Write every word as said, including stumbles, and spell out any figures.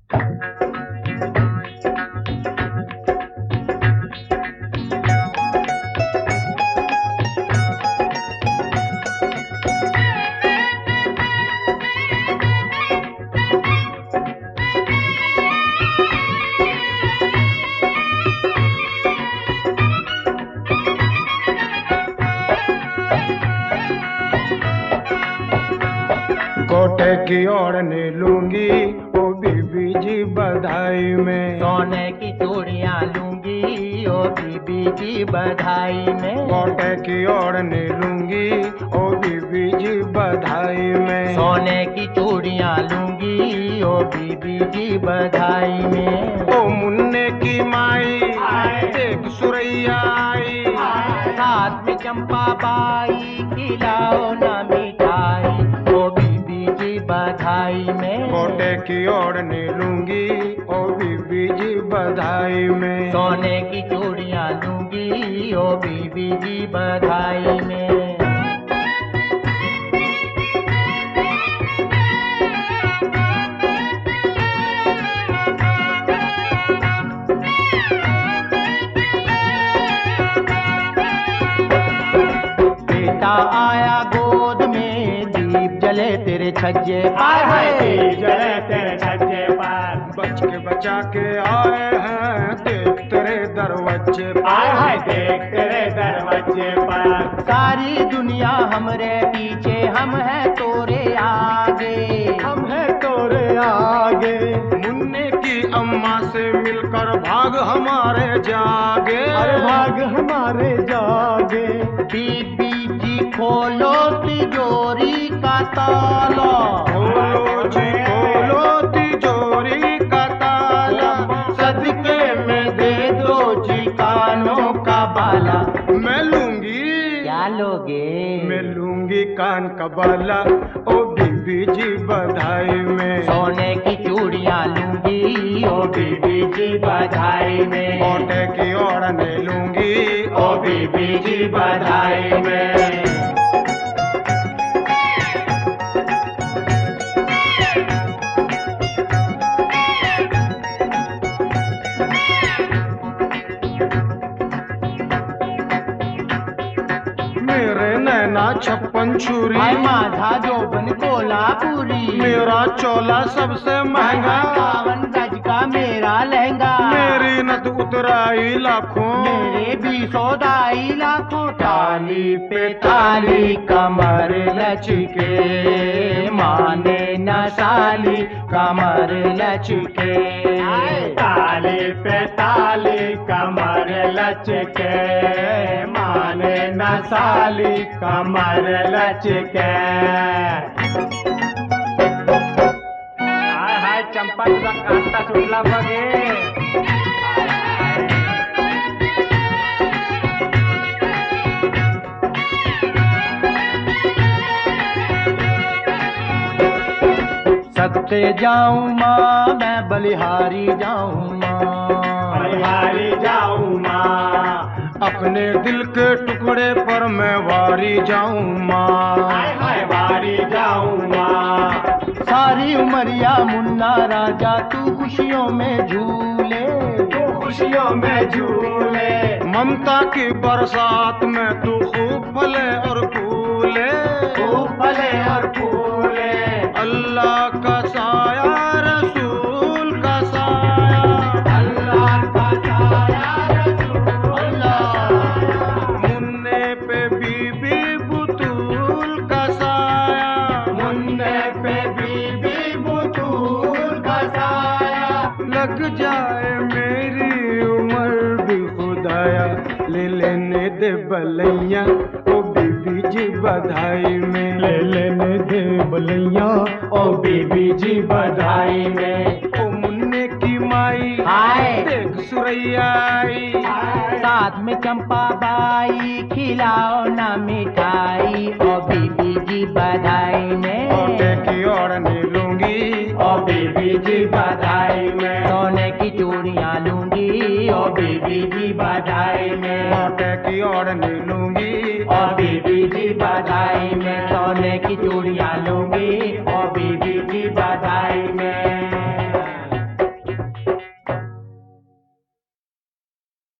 कोटे की ओढ़नी लूंगी ओ बीबी जी बधाई में। सोने की चूड़ियां लूंगी ओ बीबी जी बधाई में। कोटे की ओढ़नी लूंगी ओ बीबी जी बधाई में। सोने की चूड़ियां लूंगी ओ बीबी जी बधाई में। ओ मुन्ने की माई देख सुरैया आई, साथ में चंपा बाई खिलाओ ना मिठाई ओ बीबी जी बधाई में। कोटे की ओढ़नी लूंगी ओ बीबी जी बधाई में। सोने की चूड़ियां लूंगी ओ बीबी जी बधाई में। बेटा आया गोद में दीप जले तेरे छज्जे पर, दीप जले तेरे छज्जे पर। बच के बचा के आए हैं देख तेरे दरवाजे आए हाय पर। देख तेरे दरवाजे पर। सारी दुनिया हमरे पीछे हम हैं तोरे आगे, हम है तोरे आगे। मुन्ने की अम्मा से मिलकर भाग हमारे जागे। अरे भाग हमारे जागे। बीबी जी खोलो तिजोरी का ताला, खोलो जी खोलो तिजोरी का ताला, सदके में दे दो जी कानों का बाला। मैं लूंगी क्या लोगे? मैं लूंगी कान का बाला ओ बीबी जी बधाई में। सोने की चूड़ियां लूंगी ओ बीबी जी बधाई में। कोटे की ओढ़नी लूंगी ओ बीबी जी बधाई में। मेरे नैना छप्पन छुरी, हाय माझा जोबन कोल्हापुरी, मेरा चोला सबसे महंगा, बावन गज का मेरा लहंगा, मेरी नथ उतराई लाखों, मेरे भी सौदाई लाखों। ताली पे ताली कमर लचके, माने न साली कमर लचके। ताली पे ताली कमर लचके, माने न साली कमर लचके। हाय हाय चंपा तुझा कांता सुटला बघे। सत्ते जाऊं माँ मैं बलिहारी जाऊं माँ, बलिहारी जाऊं माँ। अपने दिल के टुकड़े पर मैं वारी जाऊं माँ। हाय हाय वारी जाऊं माँ। सारी उमरिया मुन्ना राजा तू खुशियों में झूले, तू खुशियों में झूले। ममता की बरसात में तू खूब फले और फूले। खूब फले और फूले। अल्लाह का साया रसूल का साया, अल्लाह का साया रसूल मुन्ने पे बीबी बुतूल का साया, मुन्ने पे बीबी बुतूल का साया। लग जाए मेरी उम्र भी खुदाया, ले लेने दे बलैया ओ बीबी जी बधाई में। ले लेने दे बलैया ओ बीबी जी बधाई में। ओ मुन्ने की माई हाय देख सुरैया आई, साथ में चंपा बाई खिलाओ ना मिठाई ओ बीबी जी बधाई में। कोटे की ओढ़नी लूंगी ओ बीबी जी बधाई में। सोने की चूड़ियां लूंगी ओ बीबी जी बधाई में। कोटे की ओढ़नी लूंगी ओ बीबी जी बधाई में। सोने की चूड़ियां लूंगी ओ